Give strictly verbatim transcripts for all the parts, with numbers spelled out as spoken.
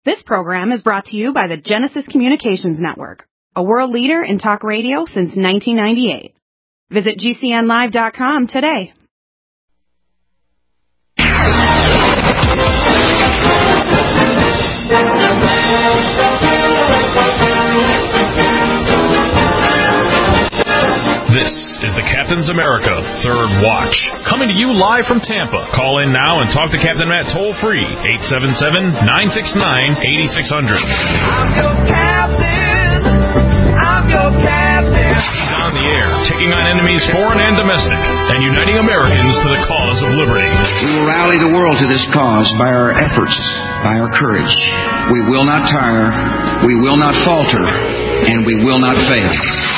This program is brought to you by the Genesis Communications Network, a world leader in talk radio since nineteen ninety-eight. Visit G C N live dot com today. This is the Captain's America Third Watch, coming to you live from Tampa. Call in now and talk to Captain Matt toll-free, eight seven seven, nine six nine, eight six zero zero. I'm your captain. I'm your captain. He's on the air, taking on enemies foreign and domestic, and uniting Americans to the cause of liberty. We will rally the world to this cause by our efforts, by our courage. We will not tire, we will not falter, and we will not fail.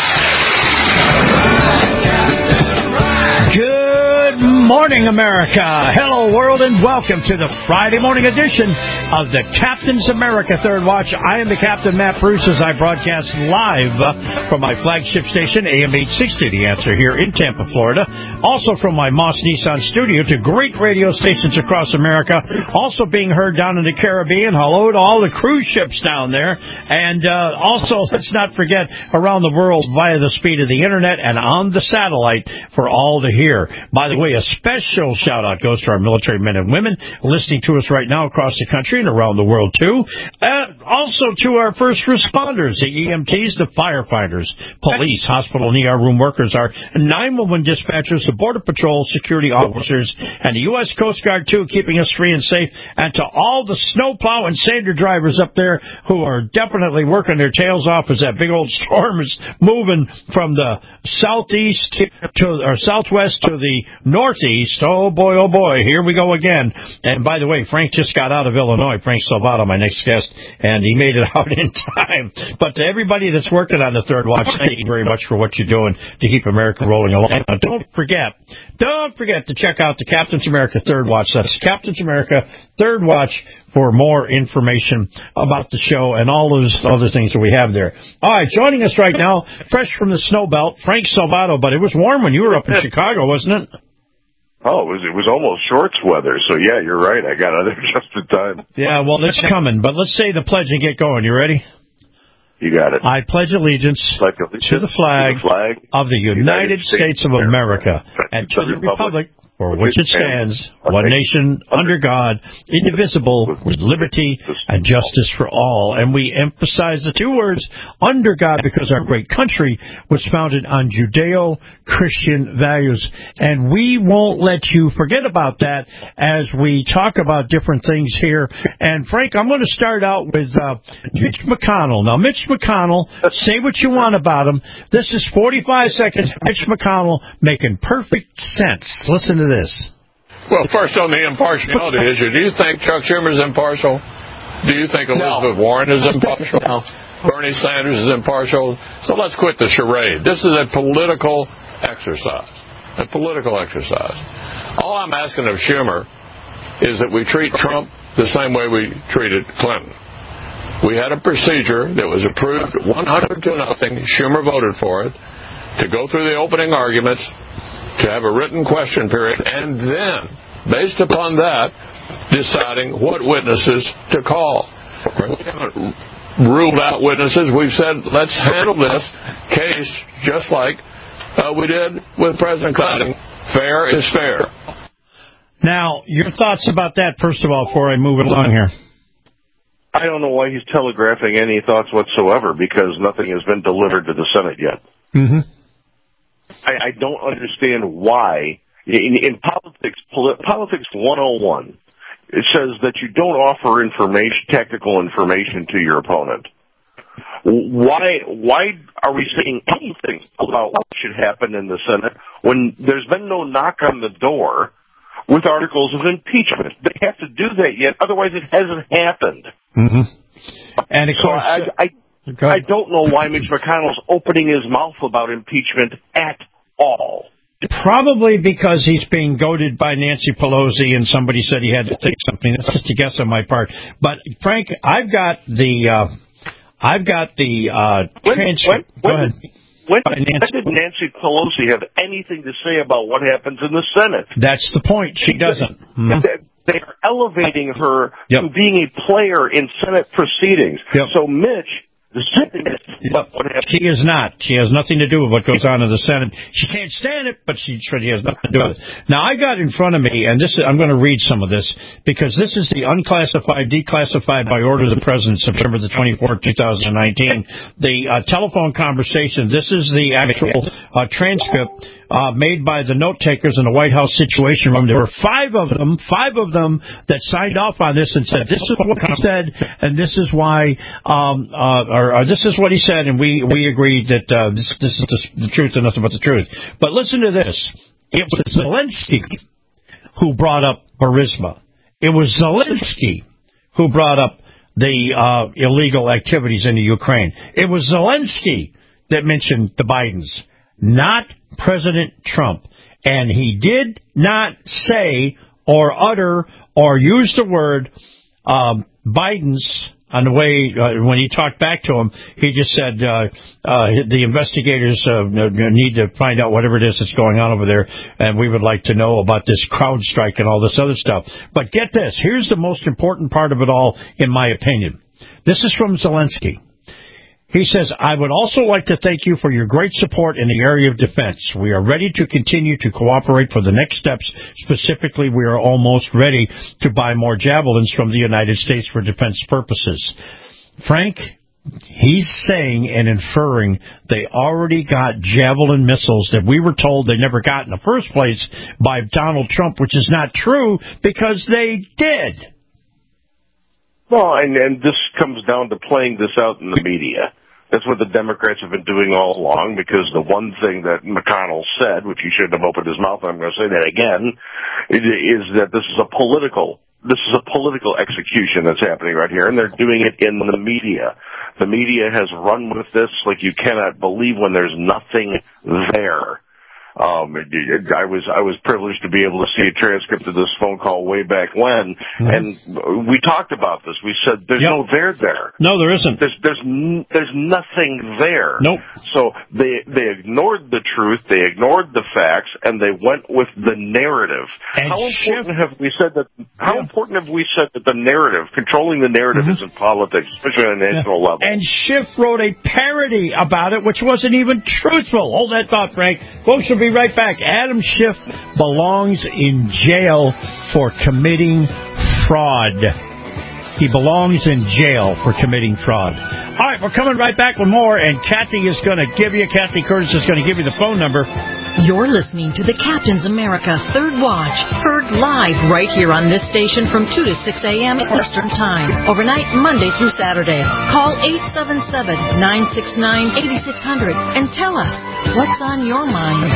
Good morning, America. Hello, world, and welcome to the Friday morning edition of the Captain's America Third Watch. I am the Captain, Matt Bruce, as I broadcast live uh, from my flagship station, A M eight sixty, The Answer, here in Tampa, Florida. Also from my Moss Nissan studio to great radio stations across America. Also being heard down in the Caribbean. Hello to all the cruise ships down there. And uh, also, let's not forget, around the world via the speed of the internet and on the satellite for all to hear. By the way, a special shout-out goes to our military men and women listening to us right now across the country and around the world, too. Uh, also to our first responders, the E M Ts, the firefighters, police, hospital and E R room workers, our nine one one dispatchers, the Border Patrol security officers, and the U S Coast Guard, too, keeping us free and safe, and to all the snowplow and sander drivers up there who are definitely working their tails off as that big old storm is moving from the southeast to or southwest to the northeast. Oh, boy, oh, boy, here we go again. And by the way, Frank just got out of Illinois, Frank Salvato, my next guest, and he made it out in time. But to everybody that's working on the Third Watch, thank you very much for what you're doing to keep America rolling along. Now, don't forget, don't forget to check out the Captain's America Third Watch. That's Captain's America Third Watch for more information about the show and all those other things that we have there. All right, joining us right now, fresh from the snow belt, Frank Salvato. But it was warm when you were up in Chicago, wasn't it? Oh, it was, it was almost shorts weather. So, yeah, you're right. I got out there just in time. Yeah, well, it's coming. But let's say the pledge and get going. You ready? You got it. I pledge allegiance, pledge allegiance to the flag, to the flag of the United, United States, States of America, America and to the republic for which it stands, one nation, under God, indivisible, with liberty and justice for all. And we emphasize the two words, under God, because our great country was founded on Judeo-Christian values. And we won't let you forget about that as we talk about different things here. And, Frank, I'm going to start out with uh, Mitch McConnell. Now, Mitch McConnell, say what you want about him. This is forty-five seconds. Mitch McConnell making perfect sense. Listen to this. Well, first on the impartiality issue, do you think Chuck Schumer's impartial? Do you think Elizabeth no. Warren is impartial? No. Bernie Sanders is impartial? So let's quit the charade. This is a political exercise. A political exercise. All I'm asking of Schumer is that we treat Trump the same way we treated Clinton. We had a procedure that was approved one hundred to nothing. Schumer voted for it. To go through the opening arguments, to have a written question period, and then, based upon that, deciding what witnesses to call. We haven't ruled out witnesses. We've said, let's handle this case just like uh, we did with President Clinton. Fair is fair. Now, your thoughts about that, first of all, before I move it along here. I don't know why he's telegraphing any thoughts whatsoever, because nothing has been delivered to the Senate yet. Mm-hmm. I, I don't understand why. In, in politics, poli- politics one oh one, it says that you don't offer information, tactical information to your opponent. Why, why are we saying anything about what should happen in the Senate when there's been no knock on the door with articles of impeachment? They have to do that yet, otherwise it hasn't happened. Mm-hmm. And of so course, I, I, I don't know why Mitch McConnell's opening his mouth about impeachment at all. Probably because he's being goaded by Nancy Pelosi, and somebody said he had to take something. That's just a guess on my part. But Frank, I've got the uh, I've got the uh, when, transcript. When, Go when, ahead. When, when did Nancy Pelosi have anything to say about what happens in the Senate? That's the point. She doesn't. Mm-hmm. They are elevating her yep. to being a player in Senate proceedings. Yep. So Mitch, the Senate, yep. she is not. She has nothing to do with what goes on in the Senate. She can't stand it, but she, she has nothing to do with it. Now, I got in front of me, and this is, I'm going to read some of this, because this is the unclassified, declassified by order of the President, September the twenty-fourth, twenty nineteen. The uh, telephone conversation, this is the actual uh, transcript uh, made by the note takers in the White House Situation Room. There were five of them, five of them that signed off on this and said, this is what he said, and this is why, um, uh, or, or this is what he said, and we, we agreed that uh, this, this is the, the truth and nothing but the truth. But listen to this. It was Zelensky who brought up Burisma. It was Zelensky who brought up the uh, illegal activities in the Ukraine. It was Zelensky that mentioned the Bidens, not President Trump. And he did not say or utter or use the word um, Biden's on the way, uh, when he talked back to him, he just said uh, uh, the investigators uh, need to find out whatever it is that's going on over there, and we would like to know about this crowd strike and all this other stuff. But get this, here's the most important part of it all, in my opinion. This is from Zelensky. He says, I would also like to thank you for your great support in the area of defense. We are ready to continue to cooperate for the next steps. Specifically, we are almost ready to buy more javelins from the United States for defense purposes. Frank, he's saying and inferring they already got javelin missiles that we were told they never got in the first place by Donald Trump, which is not true because they did. Well, and, and this comes down to playing this out in the media. That's what the Democrats have been doing all along, because the one thing that McConnell said, which he shouldn't have opened his mouth, and I'm going to say that again, is that this is a political, this is a political execution that's happening right here, and they're doing it in the media. The media has run with this like you cannot believe when there's nothing there. Um, I was, I was privileged to be able to see a transcript of this phone call way back when, mm-hmm. and we talked about this. We said there's yep. no there there. No, there isn't. There's, there's, there's nothing there. Nope. So they, they ignored the truth, they ignored the facts, and they went with the narrative. And how important Schiff, have we said that, how yeah. important have we said that the narrative, controlling the narrative mm-hmm. is in politics, especially on a national yeah. level? And Schiff wrote a parody about it, which wasn't even truthful. Hold that thought, Frank. Folks will be right back. Adam Schiff belongs in jail for committing fraud. He belongs in jail for committing fraud. All right, we're coming right back with more, and Kathy is going to give you, Kathy Curtis is going to give you the phone number. You're listening to the Captain's America Third Watch, heard live right here on this station from two to six a.m. Eastern Time, overnight Monday through Saturday. Call eight seven seven, nine six nine, eight six zero zero and tell us what's on your mind.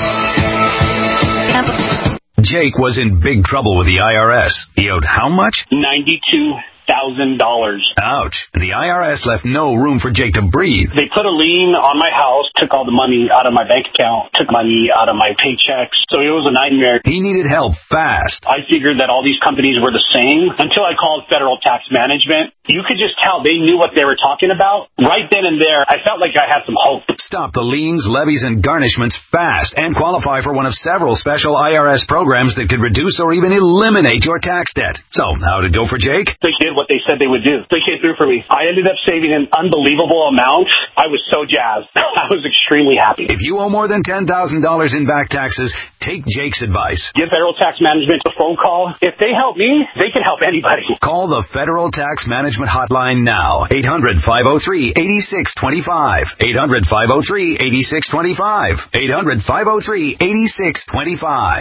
Jake was in big trouble with the I R S. He owed how much? ninety-two thousand dollars. Ouch. The I R S left no room for Jake to breathe. They put a lien on my house, took all the money out of my bank account, took money out of my paychecks. So it was a nightmare. He needed help fast. I figured that all these companies were the same until I called Federal Tax Management. You could just tell they knew what they were talking about. Right then and there, I felt like I had some hope. Stop the liens, levies, and garnishments fast and qualify for one of several special I R S programs that could reduce or even eliminate your tax debt. So, how did it go for Jake? They did what they said they would do. They came through for me. I ended up saving an unbelievable amount. I was so jazzed. I was extremely happy. If you owe more than ten thousand dollars in back taxes, take Jake's advice. Give Federal Tax Management a phone call. If they help me, they can help anybody. Call the Federal Tax Management hotline now. eight hundred, five oh three, eight six two five. eight hundred, five oh three, eight six two five. eight hundred, five oh three, eight six two five.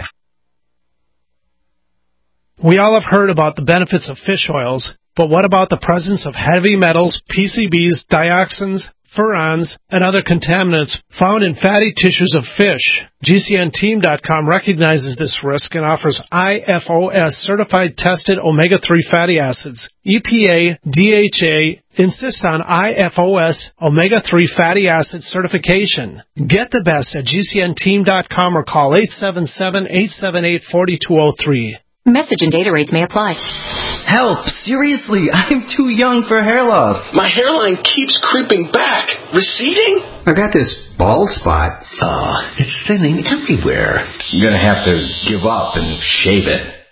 We all have heard about the benefits of fish oils, but what about the presence of heavy metals, P C Bs, dioxins, furans, and other contaminants found in fatty tissues of fish? G C N team dot com recognizes this risk and offers I F O S certified tested omega three fatty acids. E P A, D H A insist on I F O S omega three fatty acid certification. Get the best at G C N team dot com or call eight seven seven, eight seven eight, four two zero three. Message and data rates may apply. Help! Seriously, I'm too young for hair loss. My hairline keeps creeping back. Receding? I got this bald spot. Oh, it's thinning everywhere. I'm gonna have to give up and shave it. Dude,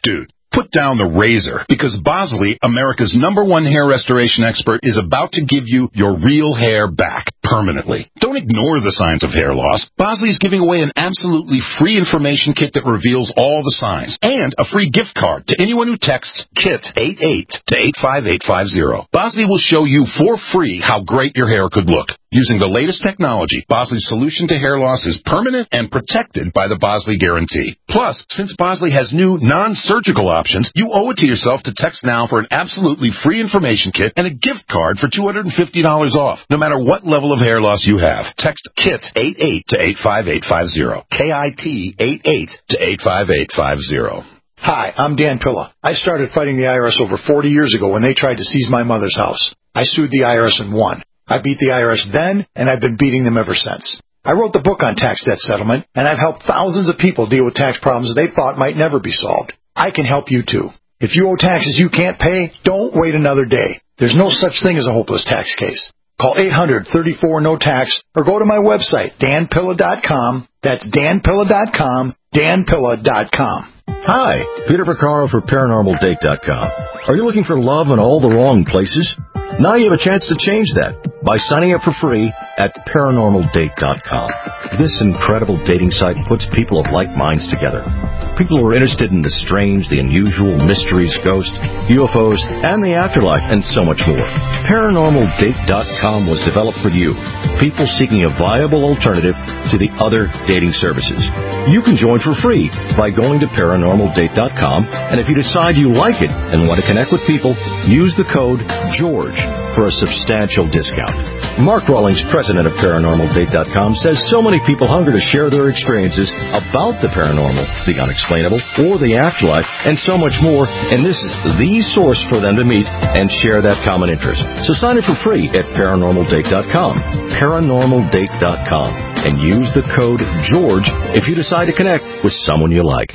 Put down the razor, because Bosley, America's number one hair restoration expert, is about to give you your real hair back permanently. Don't ignore the signs of hair loss. Bosley is giving away an absolutely free information kit that reveals all the signs, and a free gift card to anyone who texts KIT eighty-eight to eight five eight five zero. Bosley will show you for free how great your hair could look. Using the latest technology, Bosley's solution to hair loss is permanent and protected by the Bosley Guarantee. Plus, since Bosley has new non-surgical options, you owe it to yourself to text now for an absolutely free information kit and a gift card for two hundred fifty dollars off, no matter what level of hair loss you have. Text KIT eighty-eight to eight five eight five zero. K I T eighty-eight to eight five eight five zero. Hi, I'm Dan Pilla. I started fighting the I R S over forty years ago when they tried to seize my mother's house. I sued the I R S and won. I beat the I R S then, and I've been beating them ever since. I wrote the book on tax debt settlement, and I've helped thousands of people deal with tax problems they thought might never be solved. I can help you, too. If you owe taxes you can't pay, don't wait another day. There's no such thing as a hopeless tax case. Call eight hundred, thirty-four, no tax, or go to my website, dan pilla dot com. That's dan pilla dot com, dan pilla dot com. Hi, Peter Vaccaro for paranormal date dot com. Are you looking for love in all the wrong places? Now you have a chance to change that by signing up for free at paranormal date dot com. This incredible dating site puts people of like minds together. People who are interested in the strange, the unusual, mysteries, ghosts, U F Os, and the afterlife, and so much more. paranormal date dot com was developed for you, people seeking a viable alternative to the other dating services. You can join for free by going to paranormal date dot com, and if you decide you like it and want to connect with people, use the code GEORGE for a substantial discount. Mark Rawlings, president of paranormal date dot com, says so many people hunger to share their experiences about the paranormal, the unexplainable, or the afterlife, and so much more, and this is the source for them to meet and share that common interest. So sign up for free at paranormal date dot com, paranormal date dot com, and use the code GEORGE if you decide to connect with someone you like.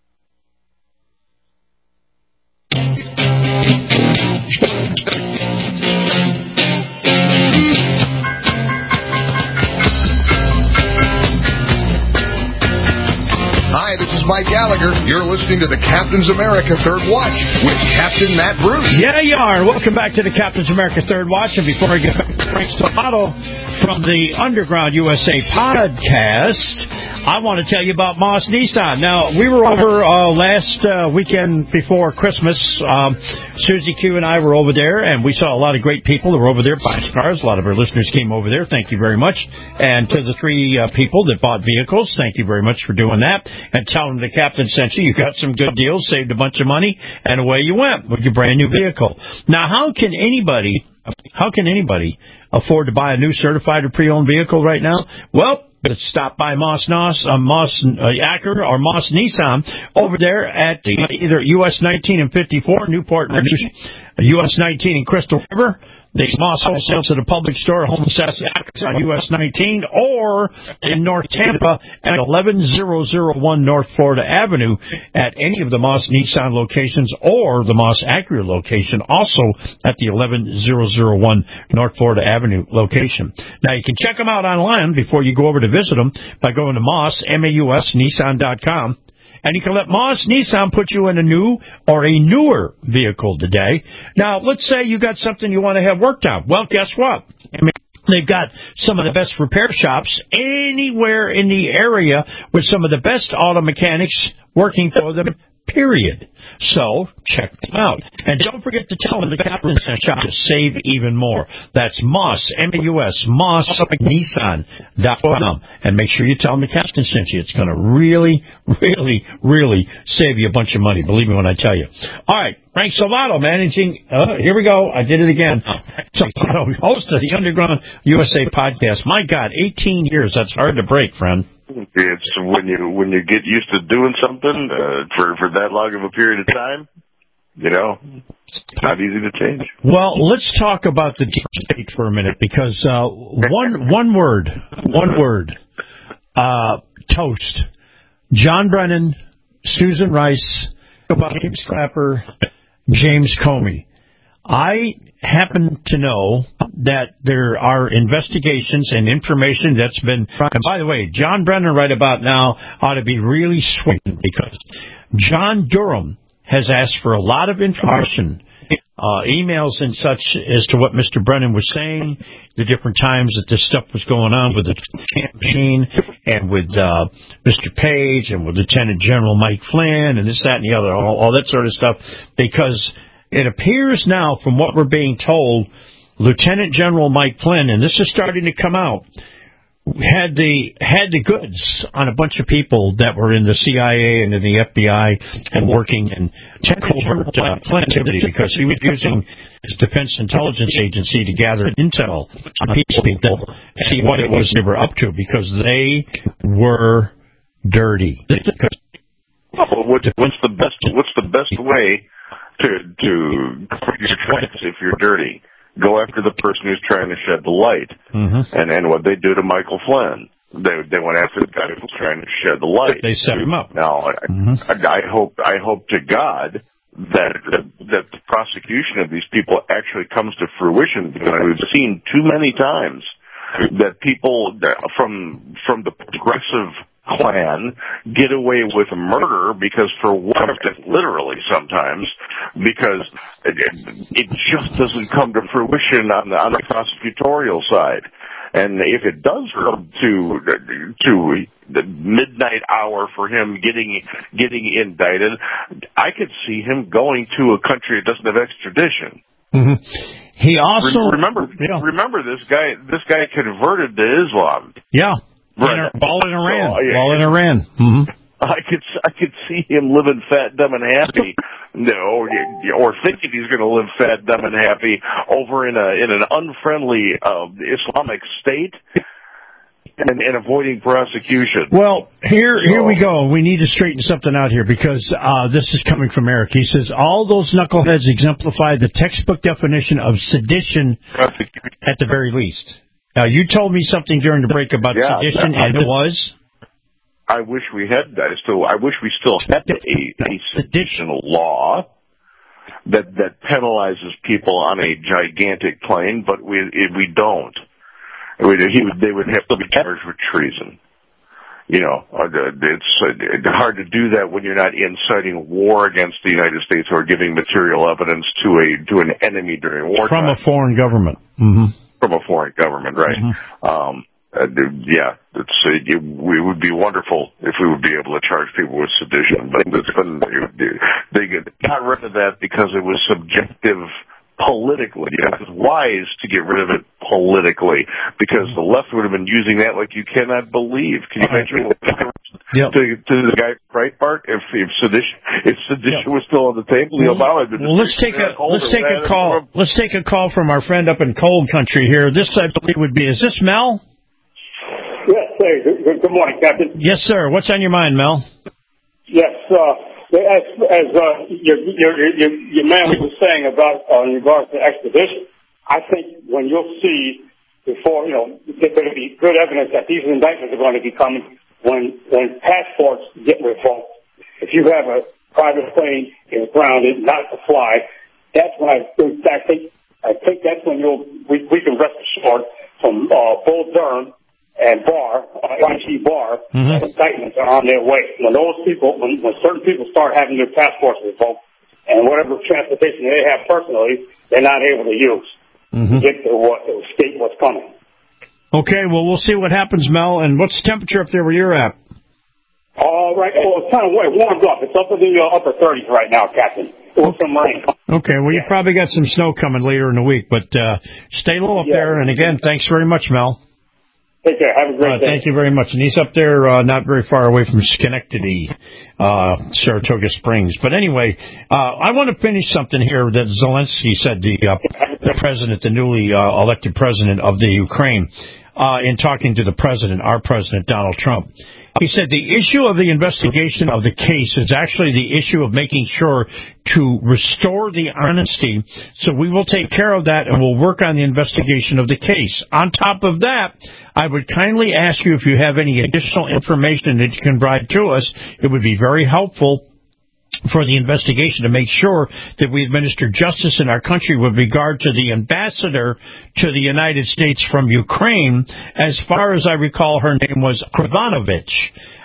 Hi, this is Mike Gallagher. You're listening to the Captain's America Third Watch with Captain Matt Bruce. Yeah, you are. Welcome back to the Captain's America Third Watch. And before I get back to Frank Stomato from the Underground U S A podcast, I want to tell you about Moss Nissan. Now, we were over uh, last uh, weekend before Christmas. Um, Susie Q and I were over there, and we saw a lot of great people that were over there buying cars. A lot of our listeners came over there. Thank you very much. And to the three uh, people that bought vehicles, thank you very much for doing that. And tell them the captain sent you. You got some good deals, saved a bunch of money, and away you went with your brand new vehicle. Now, how can anybody, how can anybody afford to buy a new certified or pre-owned vehicle right now? Well, stop by Moss Nos, uh, Moss uh, Acura or Moss Nissan over there at the, either U S nineteen and fifty-four, Newport, U S nineteen in Crystal River, the Moss Wholesale to the Public Store, Home Access on U S nineteen, or in North Tampa at eleven thousand one North Florida Avenue at any of the Moss Nissan locations, or the Moss Acura location, also at the eleven thousand one North Florida Avenue location. Now, you can check them out online before you go over to visit them by going to Moss, M A U S, Nissan dot com. And you can let Moss Nissan put you in a new or a newer vehicle today. Now, let's say you got something you want to have worked on. Well, guess what? I mean, they've got some of the best repair shops anywhere in the area with some of the best auto mechanics working for them, period. So, check them out. And don't forget to tell them the Captain's Shop to save even more. That's Moss, M A U S, Moss Nissan dot com. And make sure you tell them the Captain sent you. It's going to really, really, really save you a bunch of money. Believe me when I tell you. All right. Frank Salvato, managing, uh, here we go. I did it again. Salvato, host of the Underground U S A podcast. My God, eighteen years. That's hard to break, friend. It's when you when you get used to doing something uh, for for that long of a period of time, you know, it's not easy to change. Well, let's talk about the deep state for a minute, because uh, one one word, one word, uh, toast. John Brennan, Susan Rice, James Clapper, James Comey. I happen to know that there are investigations and information that's been, and by the way, John Brennan right about now ought to be really swinging, because John Durham has asked for a lot of information, uh, emails and such as to what Mister Brennan was saying, the different times that this stuff was going on with the campaign and with uh, Mister Page and with Lieutenant General Mike Flynn and this, that, and the other, all, all that sort of stuff, because it appears now from what we're being told, Lieutenant General Mike Flynn, and this is starting to come out, had the had the goods on a bunch of people that were in the C I A and in the F B I and working in covert uh, activity because he was using his Defense Intelligence Agency to gather intel on people and see what it was they were up to because they were dirty. Well, what's, what's the best? What's the best way to to cover your tracks if you're dirty? Go after the person who's trying to shed the light. Mm-hmm. And and what they do to Michael Flynn, they they went after the guy who was trying to shed the light. They set him up. Now, mm-hmm. I, I hope I hope to God that, that that the prosecution of these people actually comes to fruition, because we've seen too many times that people from from the progressive Klan get away with murder because for what, literally sometimes, because it, it just doesn't come to fruition on the, on the prosecutorial side. And if it does come to to the midnight hour for him getting getting indicted, I could see him going to a country that doesn't have extradition. Mm-hmm. He also remember yeah. remember this guy this guy converted to Islam. Yeah. Right. While in Iran. So, yeah, While in Iran. Mm-hmm. I could I could see him living fat, dumb, and happy, no, or thinking he's going to live fat, dumb, and happy over in a in an unfriendly uh, Islamic state, and, and avoiding prosecution. Well, here so, here we go. We need to straighten something out here because uh, this is coming from Eric. He says all those knuckleheads exemplify the textbook definition of sedition at the very least. Now, you told me something during the break about yeah, sedition, and it was? I wish we had that. Still, I wish we still had a, a sedition law that that penalizes people on a gigantic plane, but we we don't. We, he would, they would have to be charged with treason. You know, it's hard to do that when you're not inciting war against the United States or giving material evidence to a to an enemy during wartime. From a foreign government. Mm-hmm. From a foreign government, right? Mm-hmm. Um, uh, yeah, it's, uh, it, it would be wonderful if we would be able to charge people with sedition, but it's been, they got rid of that because it was subjective politically. It was wise to get rid of it politically because the left would have been using that like you cannot believe. Can you imagine yep. to, to the guy Breitbart if, if sedition if sedition yep. was still on the table? Well, Obama well let's take a let's take a call. Let's take a call from our friend up in cold country here. This I believe would be is this Mel? Yes, sir. Good, good morning, Captain. Yes, sir. What's on your mind, Mel? Yes, uh, as as uh, your, your your your man was saying about uh, in regards to expedition, I think when you'll see before you know there's going to be good evidence that these indictments are going to be coming when when passports get revoked. If you have a private plane is grounded, not to fly, that's when I think I think I think that's when you'll we, we can rest assured from uh, Bull Durham and Barr, uh, I G Barr, mm-hmm. indictments are on their way. When those people, when, when certain people start having their passports revoked and whatever transportation they have personally, they're not able to use mm-hmm. to get to what, to escape what's coming. Okay, well, we'll see what happens, Mel. And what's the temperature up there where you're at? All right. Well, it's kind of warmed up. It's up in the uh, upper thirties right now, Captain. With some rain. Okay, well, you probably got some snow coming later in the week, but uh, stay low up yeah. there. And again, thanks very much, Mel. Take care. Have a great uh, day. Thank you very much. And he's up there uh, not very far away from Schenectady, uh, Saratoga Springs. But anyway, uh, I want to finish something here that Zelensky said, the, uh, the president, the newly uh, elected president of the Ukraine, uh, in talking to the president, our president, Donald Trump. He said the issue of the investigation of the case is actually the issue of making sure to restore the honesty. So we will take care of that, and we'll work on the investigation of the case. On top of that, I would kindly ask you if you have any additional information that you can provide to us. It would be very helpful for the investigation to make sure that we administer justice in our country with regard to the ambassador to the United States from Ukraine. As far as I recall, her name was Krivanovich.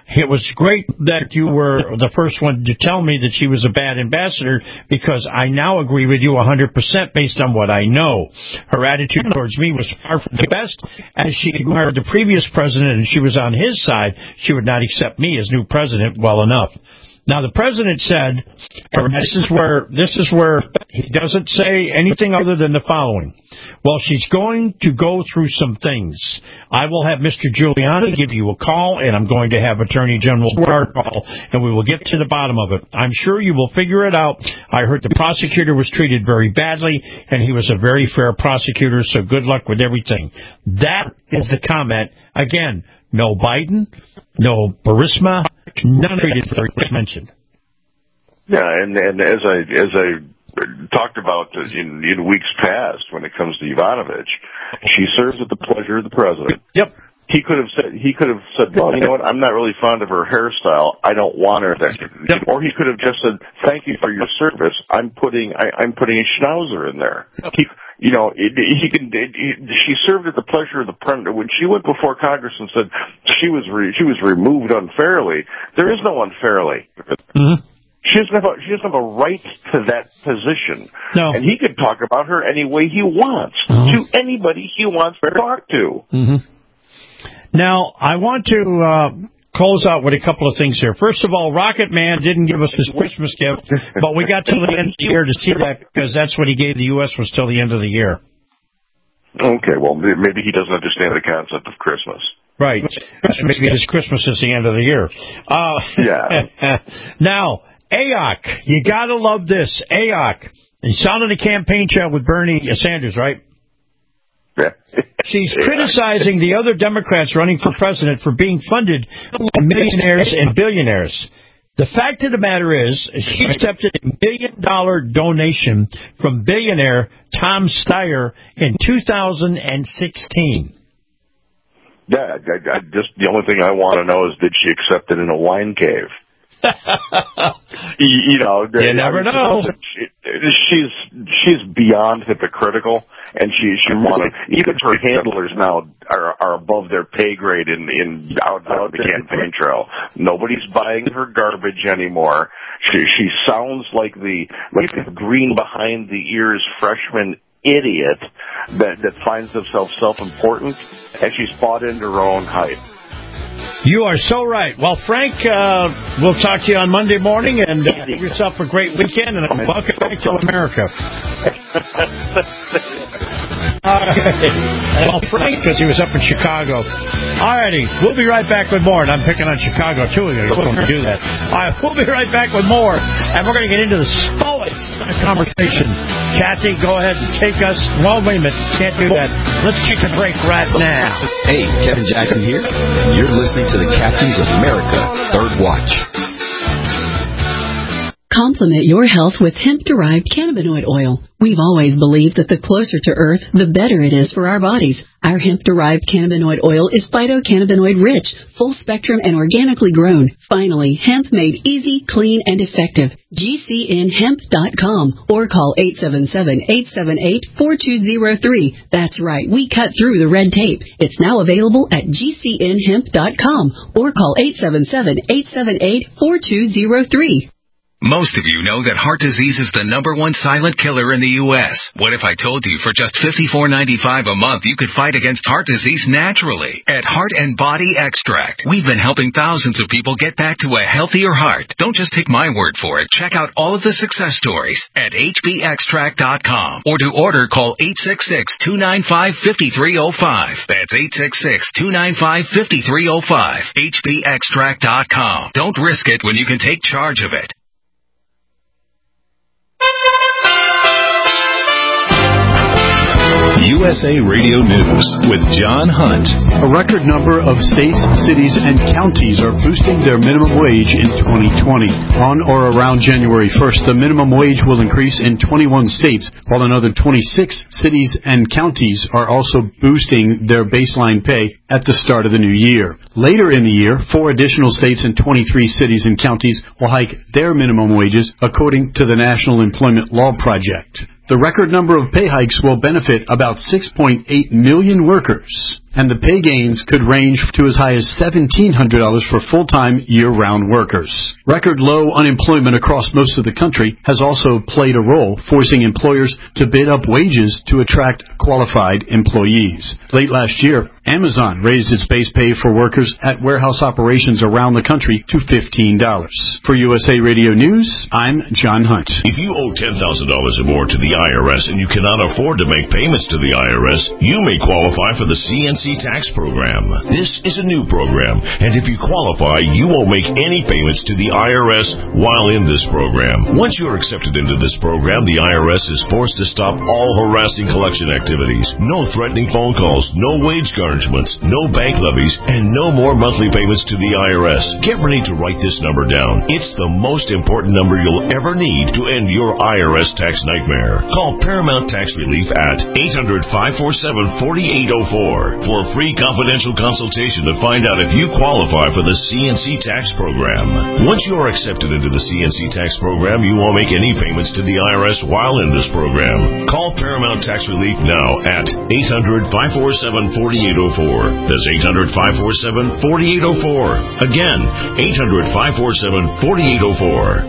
it was great that you were the first one to tell me that she was a bad ambassador, because I now agree with you one hundred percent based on what I know. Her attitude towards me was far from the best. As she admired the previous president and she was on his side, she would not accept me as new president well enough. Now, the president said, and this is where this is where he doesn't say anything other than the following. Well, she's going to go through some things. I will have Mister Giuliani give you a call, and I'm going to have Attorney General Barr call, and we will get to the bottom of it. I'm sure you will figure it out. I heard the prosecutor was treated very badly, and he was a very fair prosecutor, so good luck with everything. That is the comment. Again, no Biden, no Burisma, none of it is mentioned. Yeah, and, and as I as I talked about in, in weeks past, when it comes to Yovanovitch, she serves at the pleasure of the president. Yep. He could have said, he could have said, well, you know what, I'm not really fond of her hairstyle. I don't want her there. Yep. Or he could have just said, thank you for your service. I'm putting, I, I'm putting a schnauzer in there. Yep. He, you know, it, he can, it, it, she served at the pleasure of the president. When she went before Congress and said she was, re, she was removed unfairly, there is no unfairly. Mm-hmm. She doesn't, have a, she doesn't have a right to that position. No. And he could talk about her any way he wants, mm-hmm. to anybody he wants to talk to. Mm-hmm. Now, I want to uh, close out with a couple of things here. First of all, Rocket Man didn't give us his Christmas gift, but we got till the end of the year to see that, because that's what he gave the U S was till the end of the year. Okay, well, maybe he doesn't understand the concept of Christmas. Right. Maybe his Christmas is the end of the year. Uh, yeah. Now, A O C, you got to love this. A O C. You sounded a campaign trail with Bernie Sanders, right? Yeah. She's criticizing the other Democrats running for president for being funded by millionaires and billionaires. The fact of the matter is, she accepted a million dollar donation from billionaire Tom Steyer in two thousand sixteen. Yeah, I, I just the only thing I want to know is, did she accept it in a wine cave? you, you know, you never know. She, she's she's beyond hypocritical, and she she wanted, even her handlers now are are above their pay grade in in out, out the campaign trail. Nobody's buying her garbage anymore. She she sounds like the like the green behind the ears freshman idiot that that finds himself self-important, and she's bought into her own hype. You are so right. Well, Frank, uh, we'll talk to you on Monday morning, and uh, have yourself a great weekend, and welcome back to America. All right. Well, Frank, because he was up in Chicago. All righty, we'll be right back with more, and I'm picking on Chicago, too. I don't want to do that. All right, we'll be right back with more, and we're going to get into the smallest conversation. Kathy, go ahead and take us. Well, wait a minute. Can't do that. Let's take a break right now. Hey, Kevin Jackson here. You're listening to the Captains of America Third Watch. Complement your health with hemp-derived cannabinoid oil. We've always believed that the closer to Earth, the better it is for our bodies. Our hemp-derived cannabinoid oil is phytocannabinoid-rich, full-spectrum, and organically grown. Finally, hemp made easy, clean, and effective. G C N hemp dot com or call eight seven seven, eight seven eight, four two zero three. That's right, we cut through the red tape. It's now available at G C N hemp dot com or call eight seven seven, eight seven eight, four two zero three. Most of you know that heart disease is the number one silent killer in the U S What if I told you for just fifty-four ninety-five a month you could fight against heart disease naturally? At Heart and Body Extract, we've been helping thousands of people get back to a healthier heart. Don't just take my word for it. Check out all of the success stories at H B extract dot com, or to order, call eight six six, two nine five, five three zero five. That's eight six six, two nine five, five three zero five. H B extract dot com. Don't risk it when you can take charge of it. U S A Radio News with John Hunt. A record number of states, cities, and counties are boosting their minimum wage in twenty twenty. On or around January first, the minimum wage will increase in twenty-one states, while another twenty-six cities and counties are also boosting their baseline pay at the start of the new year. Later in the year, four additional states and twenty-three cities and counties will hike their minimum wages, according to the National Employment Law Project. The record number of pay hikes will benefit about six point eight million workers. and the pay gains could range to as high as seventeen hundred dollars for full-time, year-round workers. Record low unemployment across most of the country has also played a role, forcing employers to bid up wages to attract qualified employees. Late last year, Amazon raised its base pay for workers at warehouse operations around the country to fifteen dollars. For U S A Radio News, I'm John Hunt. If you owe ten thousand dollars or more to the I R S and you cannot afford to make payments to the I R S, you may qualify for the C N C tax program. This is a new program, and if you qualify, you won't make any payments to the I R S while in this program. Once you're accepted into this program, the I R S is forced to stop all harassing collection activities. No threatening phone calls, no wage garnishments, no bank levies, and no more monthly payments to the I R S. Get ready to write this number down. It's the most important number you'll ever need to end your I R S tax nightmare. Call Paramount Tax Relief at eight hundred, five four seven, four eight zero four for a free confidential consultation to find out if you qualify for the C N C tax program. Once you are accepted into the C N C tax program, you won't make any payments to the I R S while in this program. Call Paramount Tax Relief now at eight hundred, five four seven, four eight zero four. That's eight hundred, five four seven, four eight zero four. Again, eight hundred, five four seven, four eight zero four.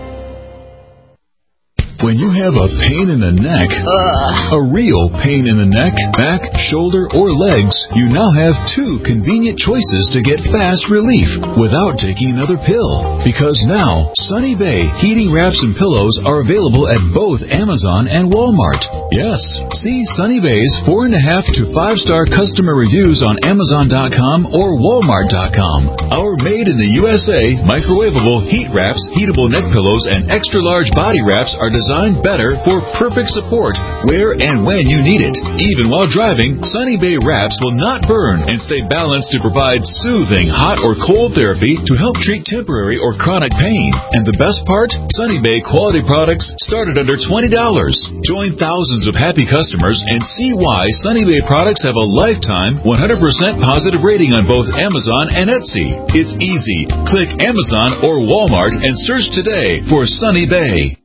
When you have a pain in the neck, Ugh. a real pain in the neck, back, shoulder, or legs, you now have two convenient choices to get fast relief without taking another pill. Because now, Sunny Bay heating wraps and pillows are available at both Amazon and Walmart. Yes, see Sunny Bay's four and a half to five star customer reviews on Amazon dot com or Walmart dot com. Our made in the U S A microwavable heat wraps, heatable neck pillows, and extra large body wraps are designed Designed better for perfect support where and when you need it. Even while driving, Sunny Bay wraps will not burn and stay balanced to provide soothing hot or cold therapy to help treat temporary or chronic pain. And the best part? Sunny Bay quality products start at under twenty dollars. Join thousands of happy customers and see why Sunny Bay products have a lifetime one hundred percent positive rating on both Amazon and Etsy. It's easy. Click Amazon or Walmart and search today for Sunny Bay.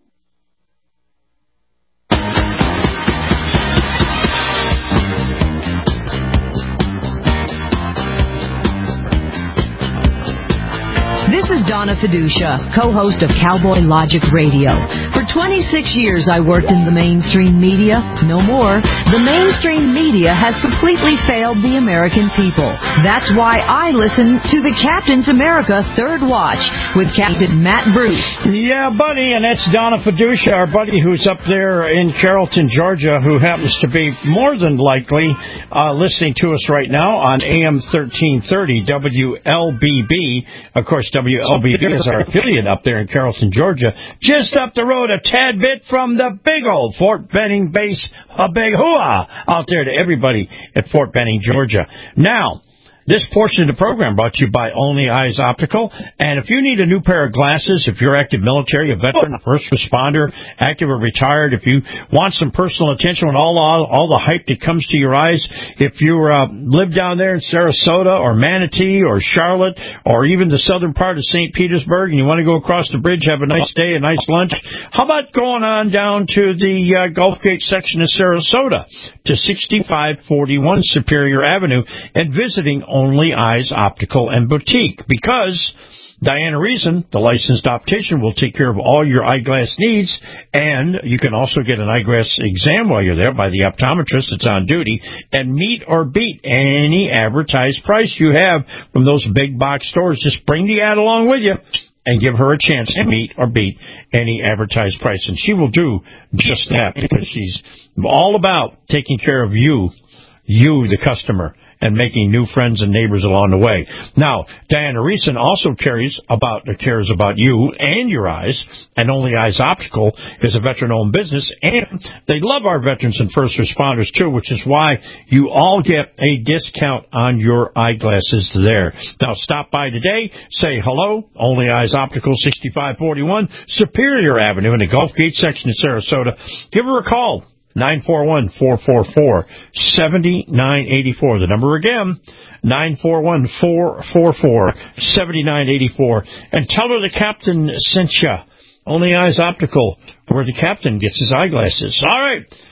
This is Donna Fiducia, co-host of Cowboy Logic Radio. For twenty-six years, I worked in the mainstream media. No more. The mainstream media has completely failed the American people. That's why I listen to the Captain's America Third Watch with Captain Matt Bruce. Yeah, buddy, and that's Donna Fiducia, our buddy who's up there in Carrollton, Georgia, who happens to be more than likely uh, listening to us right now on A M thirteen thirty W L B B. Of course, W L B B is our affiliate up there in Carrollton, Georgia, just up the road a tad bit from the big old Fort Benning base. A big hooah out there to everybody at Fort Benning, Georgia. Now, this portion of the program brought to you by Only Eyes Optical. And if you need a new pair of glasses, if you're active military, a veteran, a first responder, active or retired, if you want some personal attention on all, all, all the hype that comes to your eyes, if you uh, live down there in Sarasota or Manatee or Charlotte or even the southern part of Saint Petersburg and you want to go across the bridge, have a nice day, a nice lunch, how about going on down to the uh, Gulf Gate section of Sarasota to sixty-five forty-one Superior Avenue and visiting Only Eyes Optical and Boutique, because Diana Reason, the licensed optician, will take care of all your eyeglass needs, and you can also get an eyeglass exam while you're there by the optometrist that's on duty and meet or beat any advertised price you have from those big box stores. Just bring the ad along with you and give her a chance to meet or beat any advertised price, and she will do just that, because she's all about taking care of you, you, the customer, and making new friends and neighbors along the way. Now, Diana Reason also cares about cares about you and your eyes, and Only Eyes Optical is a veteran-owned business, and they love our veterans and first responders, too, which is why you all get a discount on your eyeglasses there. Now, stop by today, say hello, Only Eyes Optical, sixty-five forty-one Superior Avenue in the Gulf Gate section of Sarasota. Give her a call. nine four one, four four four, seven nine eight four. The number again, nine four one, four four four, seven nine eight four. And tell her the captain sent you. Only Eyes Optical, where the captain gets his eyeglasses. All right.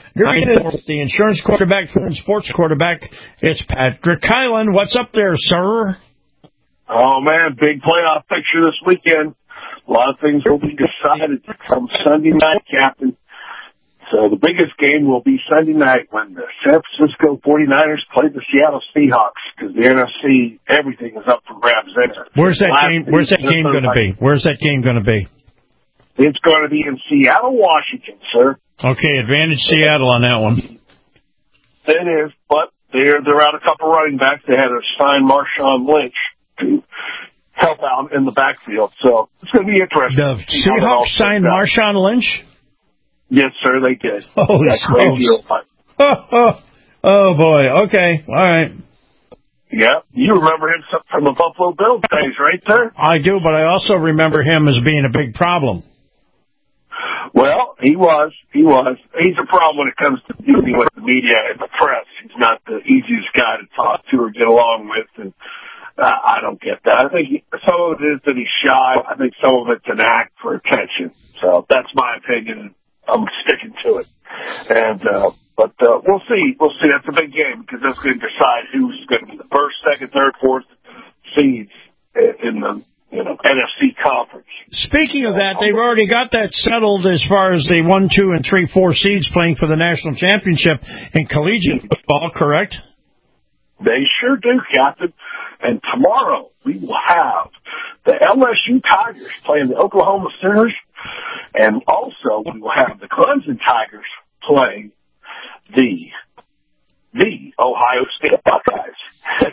Here we go. The insurance quarterback, and sports quarterback. It's Patrick Kylan. What's up there, sir? Oh, man, big playoff picture this weekend. A lot of things will be decided come Sunday night, Captain. So the biggest game will be Sunday night when the San Francisco forty-niners play the Seattle Seahawks, because the N F C, everything is up for grabs there. Where's that Last game? Where's that game going to be? Where's that game going to be? It's going to be in Seattle, Washington, sir. Okay, advantage Seattle on that one. It is, but they're they're out a couple running backs. They had to sign Marshawn Lynch to help out in the backfield, so it's going to be interesting. The Seahawks signed Marshawn Lynch? Yes, sir, they did. Holy smokes. Oh, oh, oh, boy. Okay, all right. Yeah, you remember him from the Buffalo Bills days, right, sir? I do, but I also remember him as being a big problem. Well, he was. He was. He's a problem when it comes to dealing with the media and the press. He's not the easiest guy to talk to or get along with, and uh, I don't get that. I think he, some of it is that he's shy. I think some of it's an act for attention. So that's my opinion. I'm sticking to it. And, uh, but, uh, we'll see. We'll see. That's a big game because that's going to decide who's going to be the first, second, third, fourth seeds in the, you know, N F C conference. Speaking of that, they've already got that settled as far as the one, two, and three, four seeds playing for the national championship in collegiate football, correct? They sure do, Captain. And tomorrow we will have the L S U Tigers playing the Oklahoma Sooners. And also, we will have the Clemson Tigers playing the the Ohio State Buckeyes.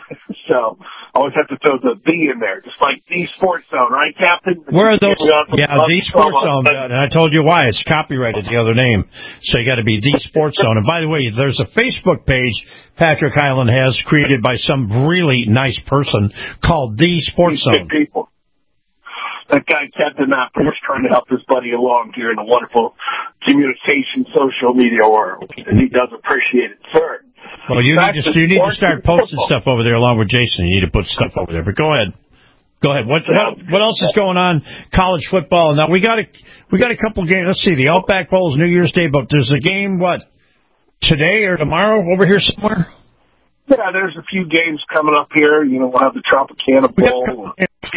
So, I always have to throw the "the" in there, just like the Sports Zone, right, Captain? Where are those? Yeah, the Sports Zone. And I told you why. It's copyrighted, the other name. So you got to be the Sports Zone. And by the way, there's a Facebook page Patrick Hyland has created by some really nice person called the Sports Zone. People. That guy, Captain Matt Bruce, trying to help his buddy along here in the wonderful communication social media world. And he does appreciate it, sir. Well, you need to, you need to start posting stuff over there along with Jason. You need to put stuff over there. But go ahead. Go ahead. What what, what else is going on? College football. Now, we got a, we got a couple games. Let's see. The Outback Bowl is New Year's Day, but there's a game, what, today or tomorrow over here somewhere? Yeah, there's a few games coming up here. You know, we'll have the Tropicana Bowl.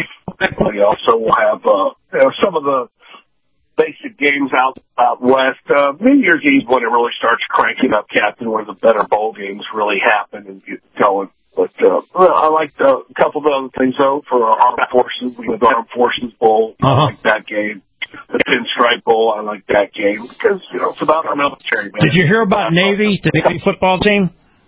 We also will have uh, you know, some of the basic games out out west. Uh, New Year's Eve when it really starts cranking up, Captain, where the better bowl games really happen and get going. But uh, well, I like the, a couple of other things, though, for our Armed Forces. We have the Armed Forces Bowl. Uh-huh. I like that game. The Pinstripe Bowl, I like that game because, you know, it's about our military. Man. Did you hear about Navy, the Navy football team?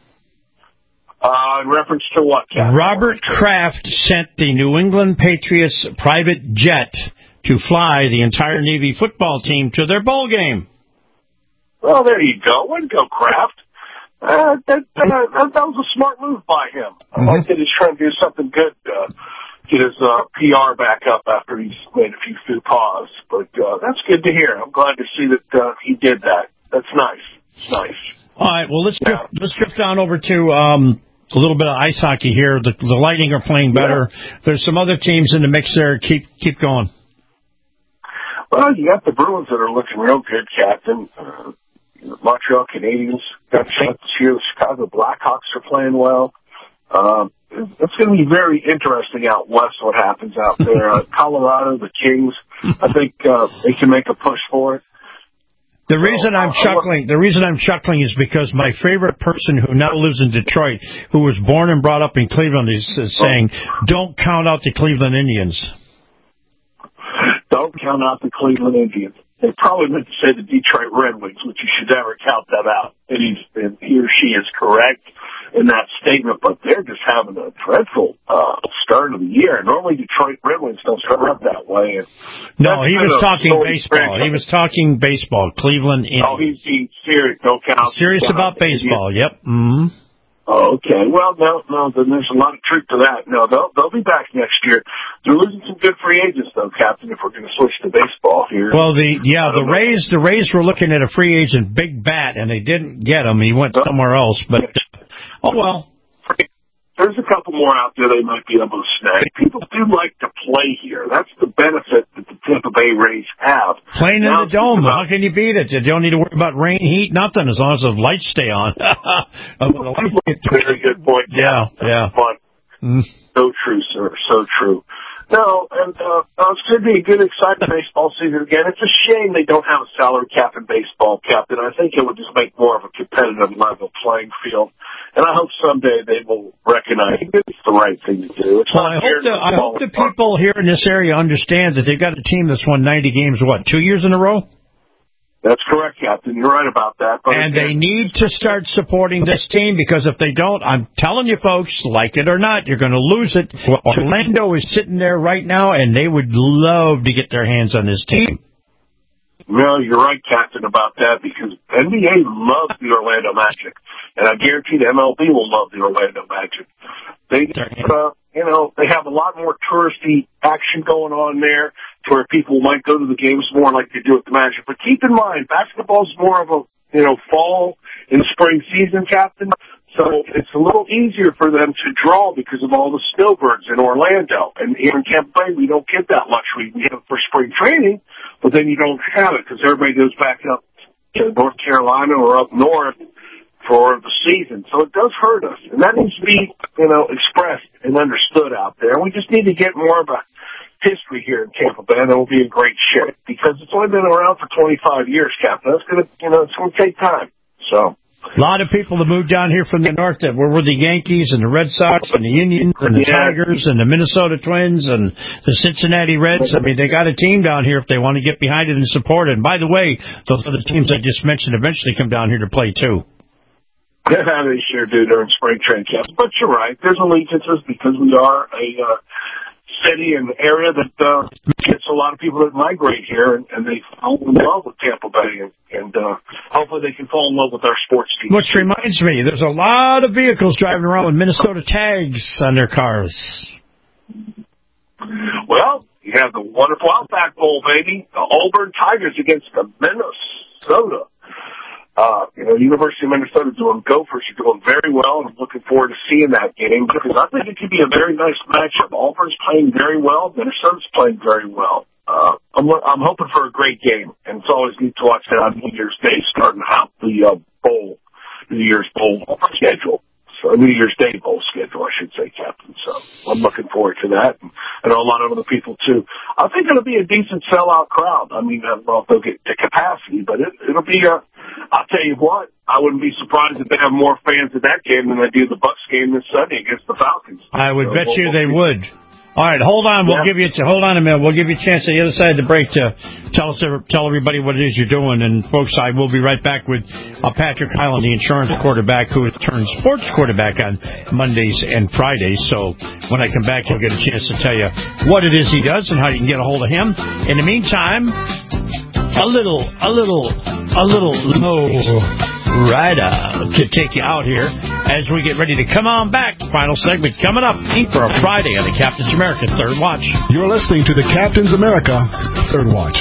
Uh, in reference to what, Captain? Robert Kraft sent the New England Patriots private jet to fly the entire Navy football team to their bowl game. Well, there you go. Way to go, Kraft. Uh, that, uh, that was a smart move by him. Mm-hmm. I like that he's trying to do something good, uh, get his uh, P R back up after he's made a few faux pas. But uh, that's good to hear. I'm glad to see that uh, he did that. That's nice. It's nice. All right, well, let's drift, let's drift down over to um, a little bit of ice hockey here. The, the Lightning are playing better. Yeah. There's some other teams in the mix there. Keep keep going. Well, you got the Bruins that are looking real good, Captain. Uh, the Montreal Canadiens got a shot this year. The Chicago Blackhawks are playing well. Um, it's going to be very interesting out west what happens out there. Uh, Colorado, the Kings, I think uh, they can make a push for it. The reason I'm chuckling, the reason I'm chuckling is because my favorite person who now lives in Detroit, who was born and brought up in Cleveland, is, is saying, "Don't count out the Cleveland Indians." Don't count out the Cleveland Indians. They probably meant to say the Detroit Red Wings, which you should never count that out. And, he's, and he or she is correct in that statement, but they're just having a dreadful uh, start of the year. Normally, Detroit Red Wings don't start out that way. And no, he was talking baseball. He was talking baseball. Cleveland Indians. Oh, he's, he's serious. Don't count. Serious about baseball. Indians. Yep. Mm-hmm. Oh, okay. Well, no, no, then there's a lot of truth to that. No, they'll they'll be back next year. They're losing some good free agents, though, Captain. If we're going to switch to baseball here. Well, the yeah, the Rays, the Rays were looking at a free agent, Big Bat, and they didn't get him. He went somewhere else. But oh well. there's a couple more out there they might be able to snag. People do like to play here. That's the benefit that the Tampa Bay Rays have. Playing in now, the dome, about, how can you beat it? You don't need to worry about rain, heat, nothing, as long as the lights stay on. Very good point. Yeah, yeah. Fun. Mm. So true, sir. So true. No, and uh, it's going to be a good, exciting baseball season again. It's a shame they don't have a salary cap in baseball, Captain. I think it would just make more of a competitive level playing field. And I hope someday they will recognize it's the right thing to do. It's well, I hope, the, I hope the people here in this area understand that they've got a team that's won ninety games, what, two years in a row? That's correct, Captain. You're right about that. But and again, they need to start supporting this team, because if they don't, I'm telling you folks, like it or not, you're going to lose it. Orlando is sitting there right now, and they would love to get their hands on this team. No, you're right, Captain, about that, because N B A loves the Orlando Magic, and I guarantee the M L B will love the Orlando Magic. They, uh, you know, they have a lot more touristy action going on there, to where people might go to the games more like they do at the Magic. But keep in mind, basketball's more of a, you know, fall and spring season, Captain. So it's a little easier for them to draw because of all the snowbirds in Orlando. And here in Tampa Bay, we don't get that luxury. We have it for spring training, but then you don't have it because everybody goes back up to North Carolina or up north for the season. So it does hurt us. And that needs to be, you know, expressed and understood out there. We just need to get more of a history here in Tampa Bay, and we'll be in great shape, because it's only been around for twenty-five years, Captain. That's gonna, you know, it's gonna take time. So. A lot of people that moved down here from the north that were with the Yankees and the Red Sox and the Indians and the yeah. Tigers and the Minnesota Twins and the Cincinnati Reds. I mean, they got a team down here if they want to get behind it and support it. And by the way, those other teams I just mentioned eventually come down here to play too. Yeah, they sure do during spring training camps. But you're right. There's allegiances because we are a uh, city and area that uh, gets a lot of people that migrate here, and, and they fall in love with Tampa Bay, and, and uh, hopefully they can fall in love with our sports team. Which reminds me, there's a lot of vehicles driving around with Minnesota tags on their cars. Well, you have the wonderful Outback Bowl, baby. The Auburn Tigers against the Minnesota. Uh, you know, University of Minnesota doing Gophers are doing very well, and I'm looking forward to seeing that game because I think it could be a very nice matchup. Auburn's playing very well. Minnesota's playing very well. Uh, I'm, I'm hoping for a great game, and it's always neat to watch that on New Year's Day, starting out the uh, bowl, New Year's bowl schedule. So New Year's Day bowl schedule, I should say, Captain. So I'm looking forward to that. And I know a lot of other people, too. I think it'll be a decent sellout crowd. I mean, I don't know if they'll get to capacity, but it, it'll be a, I'll tell you what, I wouldn't be surprised if they have more fans at that game than they do the Bucs game this Sunday against the Falcons. I would so bet we'll, you we'll they see. would. All right, hold on. We'll yeah. give you hold on a minute. We'll give you a chance at the other side of the break to tell us tell everybody what it is you're doing. And folks, I will be right back with uh, Patrick Hyland, the insurance quarterback, who turns sports quarterback on Mondays and Fridays. So when I come back, you'll get a chance to tell you what it is he does and how you can get a hold of him. In the meantime, a little, a little, a little low rider to take you out here as we get ready to come on back. Final segment coming up for a Friday on the Captain's America Third Watch. You're listening to the Captain's America Third Watch.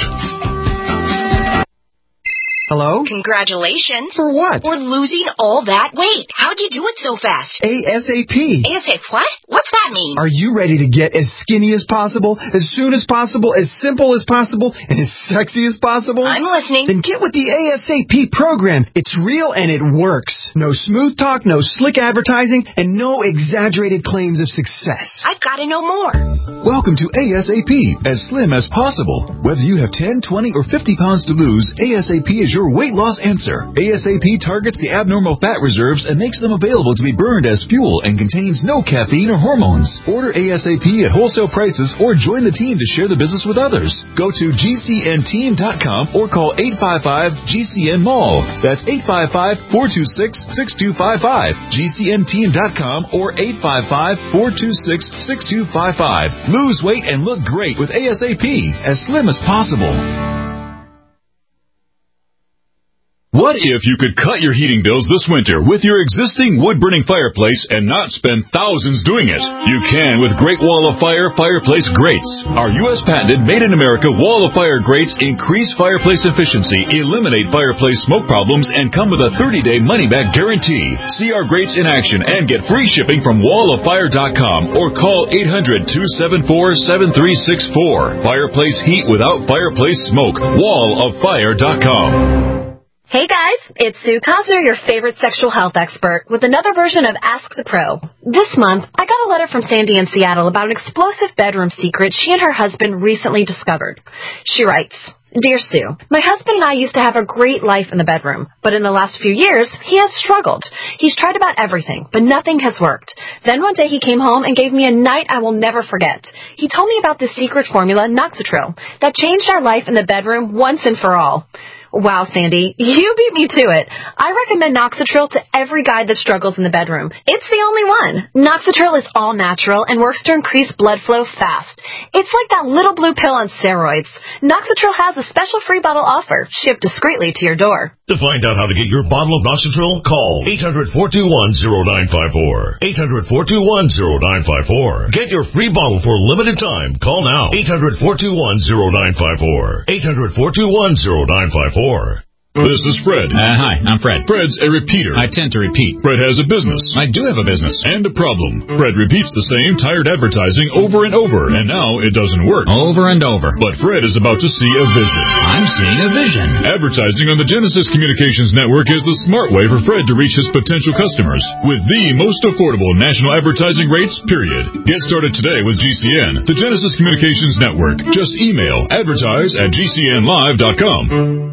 Hello? Congratulations. For what? For losing all that weight. How'd you do it so fast? ASAP. ASAP what? What's that mean? Are you ready to get as skinny as possible, as soon as possible, as simple as possible, and as sexy as possible? I'm listening. Then get with the ASAP program. It's real and it works. No smooth talk, no slick advertising, and no exaggerated claims of success. I've got to know more. Welcome to ASAP, as slim as possible. Whether you have ten, twenty, or fifty pounds to lose, ASAP is your weight loss answer. ASAP targets the abnormal fat reserves and makes them available to be burned as fuel and contains no caffeine or hormones. Order ASAP at wholesale prices or join the team to share the business with others. Go to G C N team dot com or call eight five five G C N mall. That's eight five five, four two six, six two five five. G C N team dot com or eight five five, four two six, six two five five. Lose weight and look great with ASAP, as slim as possible. What if you could cut your heating bills this winter with your existing wood-burning fireplace and not spend thousands doing it? You can with Great Wall of Fire fireplace grates. Our U S patented made-in-America Wall of Fire grates increase fireplace efficiency, eliminate fireplace smoke problems, and come with a thirty-day money-back guarantee. See our grates in action and get free shipping from wall of fire dot com or call eight hundred, two seven four, seven three six four. Fireplace heat without fireplace smoke. wall of fire dot com. Hey guys, it's Sue Cosner, your favorite sexual health expert, with another version of Ask the Pro. This month, I got a letter from Sandy in Seattle about an explosive bedroom secret she and her husband recently discovered. She writes, Dear Sue, my husband and I used to have a great life in the bedroom, but in the last few years, he has struggled. He's tried about everything, but nothing has worked. Then one day he came home and gave me a night I will never forget. He told me about the secret formula, Noxitril, that changed our life in the bedroom once and for all. Wow, Sandy, you beat me to it. I recommend Noxitril to every guy that struggles in the bedroom. It's the only one. Noxitril is all natural and works to increase blood flow fast. It's like that little blue pill on steroids. Noxitril has a special free bottle offer, shipped discreetly to your door. To find out how to get your bottle of Noxitril, call eight hundred, four two one, zero nine five four. eight hundred, four two one, zero nine five four. Get your free bottle for a limited time. Call now. eight hundred, four two one, zero nine five four. eight hundred, four two one, zero nine five four. This is Fred. Uh, hi, I'm Fred. Fred's a repeater. I tend to repeat. Fred has a business. I do have a business. And a problem. Fred repeats the same tired advertising over and over, and now it doesn't work. Over and over. But Fred is about to see a vision. I'm seeing a vision. Advertising on the Genesis Communications Network is the smart way for Fred to reach his potential customers with the most affordable national advertising rates, period. Get started today with G C N, the Genesis Communications Network. Just email advertise at g c n live dot com.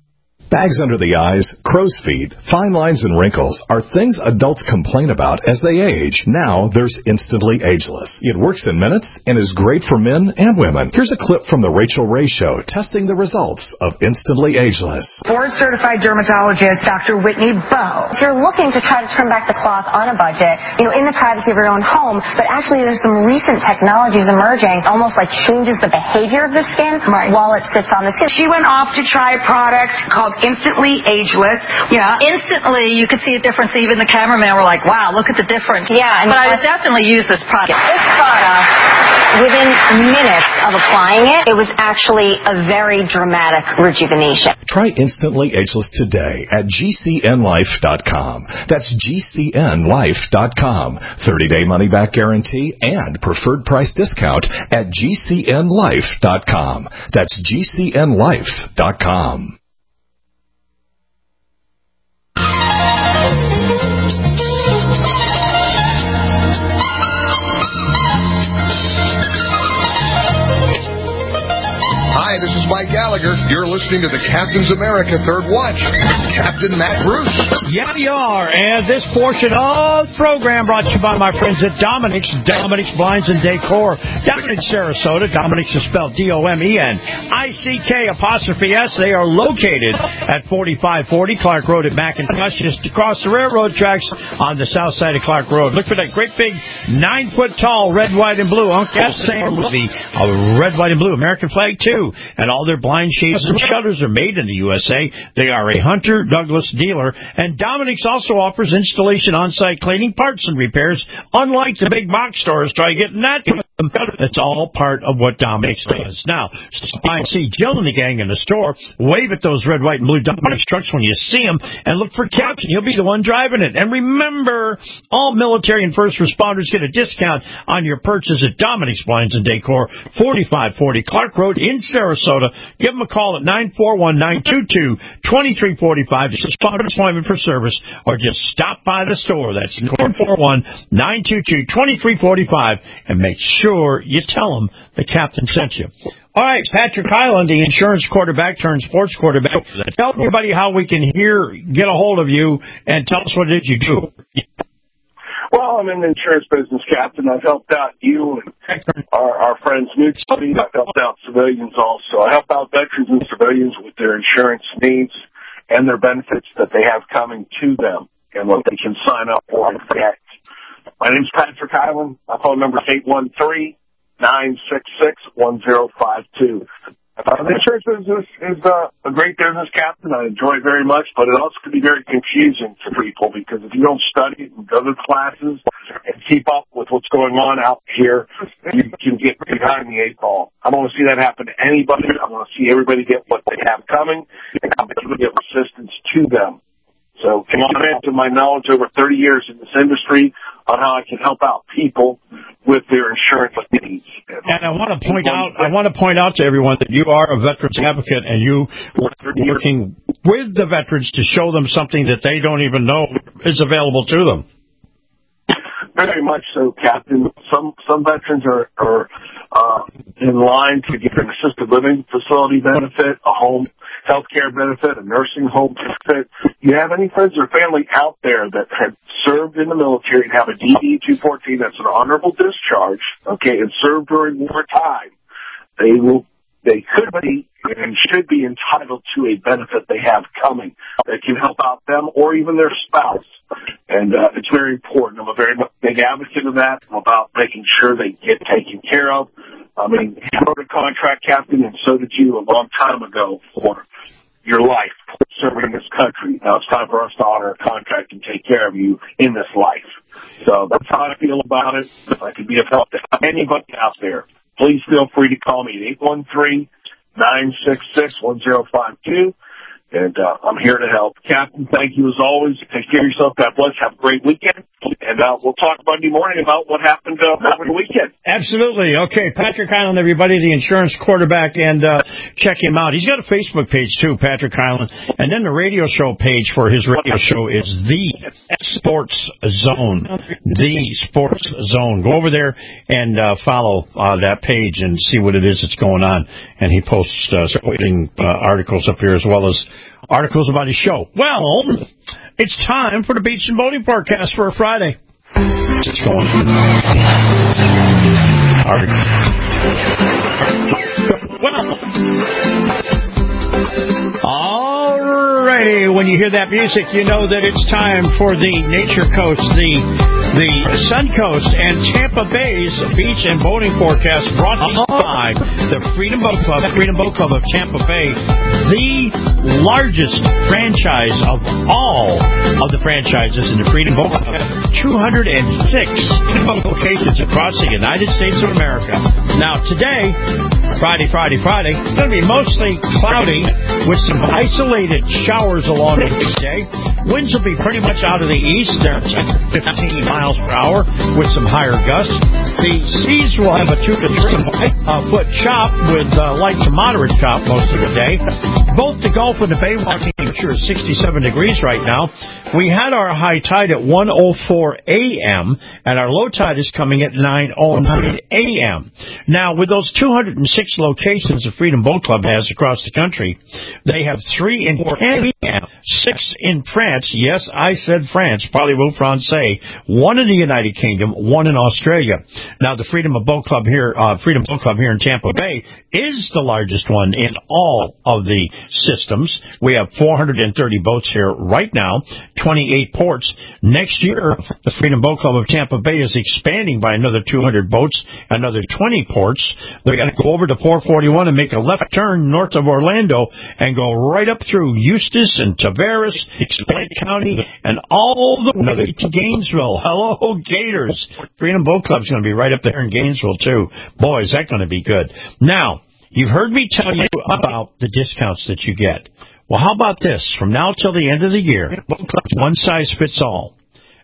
Bags under the eyes, crow's feet, fine lines, and wrinkles are things adults complain about as they age. Now there's Instantly Ageless. It works in minutes and is great for men and women. Here's a clip from The Rachel Ray Show testing the results of Instantly Ageless. Board-certified dermatologist Doctor Whitney Bowe. If you're looking to try to turn back the clock on a budget, you know, in the privacy of your own home, but actually there's some recent technologies emerging, almost like changes the behavior of the skin right. while it sits on the skin. She went off to try a product called Instantly Ageless. Yeah. Instantly, you could see a difference. Even the cameraman were like, wow, look at the difference. Yeah. And but I would definitely use this product. This product, within minutes of applying it, it was actually a very dramatic rejuvenation. Try Instantly Ageless today at g c n life dot com. That's g c n life dot com. thirty-day money-back guarantee and preferred price discount at g c n life dot com. That's g c n life dot com. Hi, this is Mike Gallagher. You're listening to the Captain's America Third Watch with Captain Matt Bruce. Yeah, you are. And this portion of the program brought to you by my friends at Dominic's, Dominic's Blinds and Decor. Dominic's, Sarasota. Dominic's is spelled D O M E N I C K apostrophe S. They are located at forty-five forty Clark Road at McIntosh, just across the railroad tracks on the south side of Clark Road. Look for that great big nine-foot-tall red, white, and blue. Uncle Sam with the uh, red, white, and blue American flag, too. And all their blind shades and shutters are made in the U S A. They are a Hunter Douglas dealer. And Dominic's also offers installation, on-site cleaning, parts, and repairs. Unlike the big box stores, try getting that. It's all part of what Dominic's does. Now, I see Jill and the gang in the store. Wave at those red, white, and blue Dominic's trucks when you see them, and look for Captain. He'll be the one driving it. And remember, all military and first responders get a discount on your purchase at Dominic's Blinds and Decor, forty-five forty Clark Road in Sarasota. Give them a call at nine four one, nine two two, two three four five. Just a spot appointment for service, or just stop by the store. That's nine four one, nine two two, two three four five, and make sure you tell them the Captain sent you. All right, Patrick Hyland, the insurance quarterback turned sports quarterback. Tell everybody how we can hear, get a hold of you, and tell us what it is you do. Well, I'm in the insurance business, Captain. I've helped out you and our, our friends mutually. I've helped out civilians also. I help out veterans and civilians with their insurance needs and their benefits that they have coming to them and what they can sign up for and protect. My name's Patrick Hyland. My phone number is eight one three, nine six six, one zero five two. Uh, the insurance business is uh, a great business, Captain. I enjoy it very much, but it also can be very confusing to people because if you don't study and go to classes and keep up with what's going on out here, you can get behind the eight ball. I don't want to see that happen to anybody. I want to see everybody get what they have coming and I'm able to get assistance to them. So come on into my knowledge over thirty years in this industry on how I can help out people with their insurance needs. And I want to point out, I want to point out to everyone that you are a veterans advocate and you are working with the veterans to show them something that they don't even know is available to them. Very much so, Captain. Some some veterans are, are uh, in line to get an assisted living facility benefit, a home health care benefit, a nursing home benefit. You have any friends or family out there that have served in the military and have a D D two fourteen that's an honorable discharge, okay, and served during wartime, they will, they could be and should be entitled to a benefit they have coming that can help out them or even their spouse. And uh, it's very important. I'm a very big advocate of that. I'm about making sure they get taken care of. I mean, you wrote a contract, Captain, and so did you a long time ago for your life serving in this country. Now it's time for us to honor a contract and take care of you in this life. So that's how I feel about it. If I could be of help to anybody out there, please feel free to call me at eight one three, nine six six, one zero five two. And uh, I'm here to help. Captain, thank you as always. Take care of yourself. God bless. Have a great weekend. And uh, we'll talk Monday morning about what happened uh, over the weekend. Absolutely. Okay, Patrick Hyland, everybody, the insurance quarterback, and uh, check him out. He's got a Facebook page, too, Patrick Hyland. And then the radio show page for his radio show is The Sports Zone. The Sports Zone. Go over there and uh, follow uh, that page and see what it is that's going on. And he posts uh, supporting uh, articles up here as well as articles about his show. Well, it's time for the Beach and Boating Forecast for a Friday. It's going on. Well, alrighty. When you hear that music, you know that it's time for the Nature Coast, the the Sun Coast, and Tampa Bay's Beach and Boating Forecast, brought to you by the Freedom Boat Club, Freedom Boat Club of Tampa Bay, the largest franchise of all of the franchises in the Freedom Boat Club. two hundred six locations across the United States of America. Now, today, Friday, Friday, Friday, it's going to be mostly cloudy with some isolated showers along the day. Winds will be pretty much out of the east. They're fifteen miles per hour with some higher gusts. The seas will have a two to three uh, foot chop with uh, light to moderate chop most of the day. Both the Gulf and the Bay watering temperature is sixty-seven degrees right now. We had our high tide at one oh four a.m. and our low tide is coming at nine oh nine a.m. Now, with those two hundred six locations the Freedom Boat Club has across the country, they have three in Canada, six in France. Yes, I said France, parlez-vous français. One in the United Kingdom, one in Australia. Now, the Freedom Boat Club here, uh, Freedom Boat Club here in Tampa Bay is the largest one in all of the systems. We have four hundred thirty boats here right now, twenty-eight ports. Next year, the Freedom Boat Club of Tampa Bay is expanding by another two hundred boats, another twenty ports. They're going to go over to four forty-one and make a left turn north of Orlando and go right up through Eustis and Tavares, Lake County, and all the way to Gainesville. Hello, Gators. Freedom Boat Club is going to be right up there in Gainesville, too. Boy, is that going to be good. Now, you've heard me tell you about the discounts that you get. Well, how about this? From now till the end of the year, one size fits all.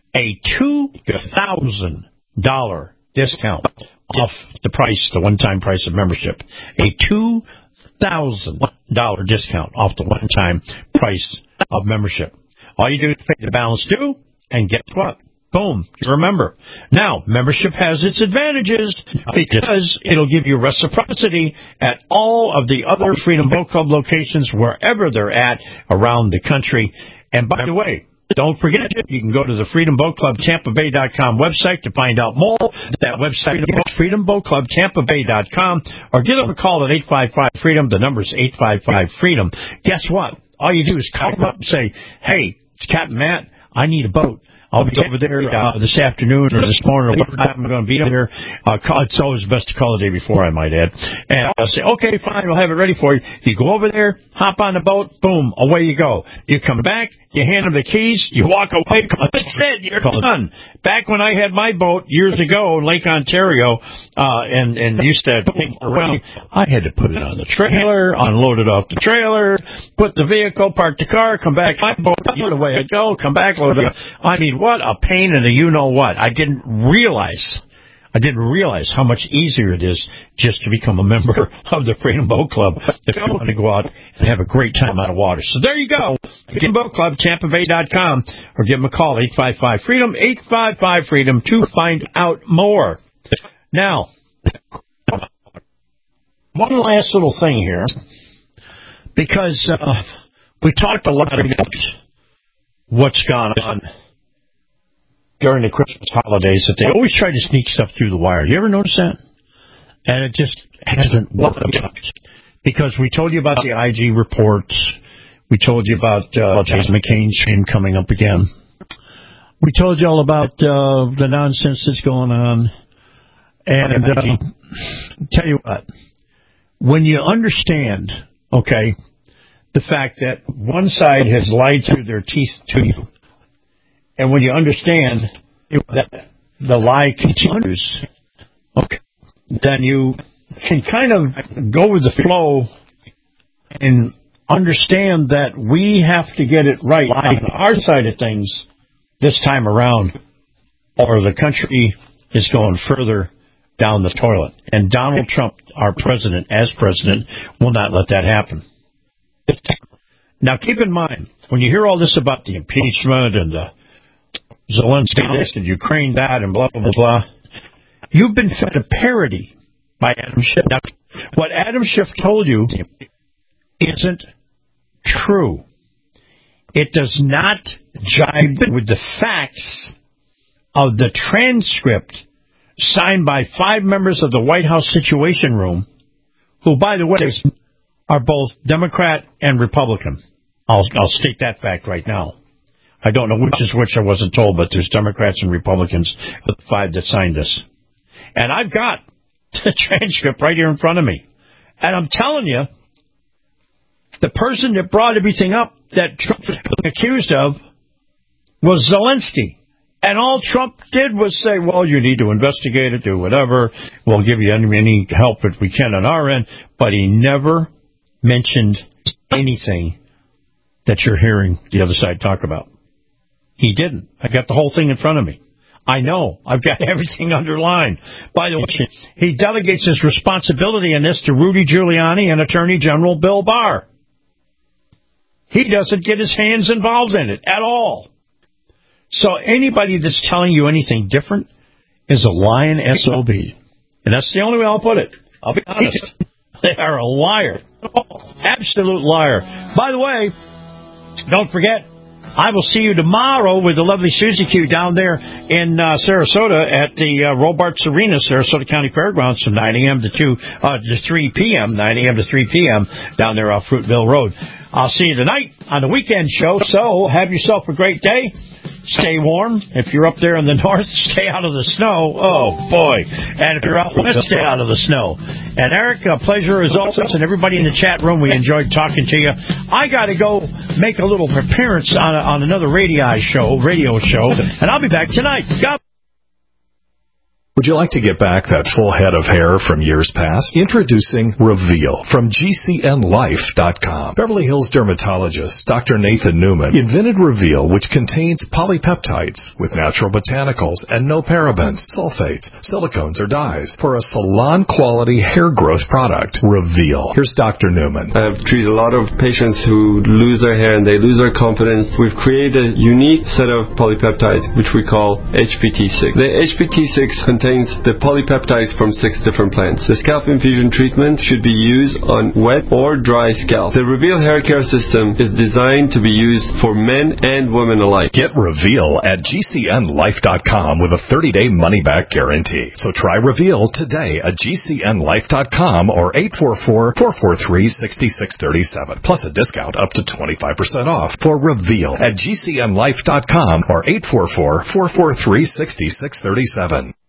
A two thousand dollars discount off the price, the one-time price of membership. A two thousand dollars discount off the one-time price of membership. All you do is pay the balance due, and guess what? Boom. You remember. Now, membership has its advantages because it'll give you reciprocity at all of the other Freedom Boat Club locations wherever they're at around the country. And by the way, don't forget, you can go to the Freedom Boat Club Tampa Bay dot com website to find out more. That website is Freedom Boat Club Tampa Bay dot com, or give them a call at eight five five freedom. The number's eight five five freedom. Guess what? All you do is call them up and say, hey, it's Captain Matt. I need a boat. I'll be over there uh, this afternoon or this morning or whatever time I'm going to be there. Uh, call, it's always best to call the day before, I might add. And I'll say, okay, fine, we'll have it ready for you. You go over there, hop on the boat, boom, away you go. You come back, you hand them the keys, you walk away. That's it, you're done. Back when I had my boat years ago in Lake Ontario, uh, and, and used to think around, I had to put it on the trailer, unload it off the trailer, put the vehicle, park the car, come back, my boat, put away I go, come back, load it up. I mean, what a pain in the you-know-what. I didn't realize, I didn't realize how much easier it is just to become a member of the Freedom Boat Club if you want to go out and have a great time on the water. So there you go. Freedom Boat Club, Tampa Bay dot com, or give them a call, eight five five freedom, eight five five freedom, to find out more. Now, one last little thing here, because uh, we talked a lot about what's gone on during the Christmas holidays, that they always try to sneak stuff through the wire. You ever notice that? And it just hasn't worked. Because we told you about the I G reports. We told you about uh, James McCain's shame coming up again. We told you all about uh, the nonsense that's going on. And uh, tell you what, when you understand, okay, the fact that one side has lied through their teeth to you, and when you understand that the lie continues, okay, then you can kind of go with the flow and understand that we have to get it right on our side of things this time around, or the country is going further down the toilet. And Donald Trump, our president, as president, will not let that happen. Now, keep in mind, when you hear all this about the impeachment and the Zelensky this and Ukraine that and blah, blah, blah, blah, you've been fed a parody by Adam Schiff. Now, what Adam Schiff told you isn't true. It does not jibe with the facts of the transcript signed by five members of the White House Situation Room, who, by the way, are both Democrat and Republican. I'll, I'll state that fact right now. I don't know which is which, I wasn't told, but there's Democrats and Republicans, the five that signed this. And I've got the transcript right here in front of me. And I'm telling you, the person that brought everything up that Trump was accused of was Zelensky. And all Trump did was say, well, you need to investigate it, do whatever. We'll give you any, any help if we can on our end. But he never mentioned anything that you're hearing the other side talk about. He didn't. I got the whole thing in front of me. I know. I've got everything underlined. By the way, he delegates his responsibility in this to Rudy Giuliani and Attorney General Bill Barr. He doesn't get his hands involved in it at all. So anybody that's telling you anything different is a lying S O B. And that's the only way I'll put it. I'll be honest. They are a liar. Absolute liar. By the way, don't forget, I will see you tomorrow with the lovely Susie Q down there in uh, Sarasota at the uh, Robarts Arena, Sarasota County Fairgrounds, from nine a.m. to two uh, to three p.m. nine a.m. to three p.m. down there off Fruitville Road. I'll see you tonight on the weekend show. So have yourself a great day. Stay warm. If you're up there in the north, stay out of the snow. Oh, boy. And if you're out west, stay out of the snow. And, Eric, a pleasure as always. And everybody in the chat room, we enjoyed talking to you. I got to go make a little appearance on, a, on another radio show, radio show, and I'll be back tonight. God. Would you like to get back that full head of hair from years past? Introducing Reveal from G C N life dot com. Beverly Hills dermatologist Doctor Nathan Newman invented Reveal, which contains polypeptides with natural botanicals and no parabens, sulfates, silicones, or dyes for a salon-quality hair growth product. Reveal. Here's Doctor Newman. I've treated a lot of patients who lose their hair and they lose their confidence. We've created a unique set of polypeptides, which we call H P T six. The H P T six contains contains the polypeptides from six different plants. The scalp infusion treatment should be used on wet or dry scalp. The Reveal Hair Care System is designed to be used for men and women alike. Get Reveal at G C N life dot com with a thirty-day money-back guarantee. So try Reveal today at G C N life dot com or eight four four, four four three, six six three seven. Plus a discount up to twenty-five percent off for Reveal at G C N life dot com or eight four four, four four three, six six three seven.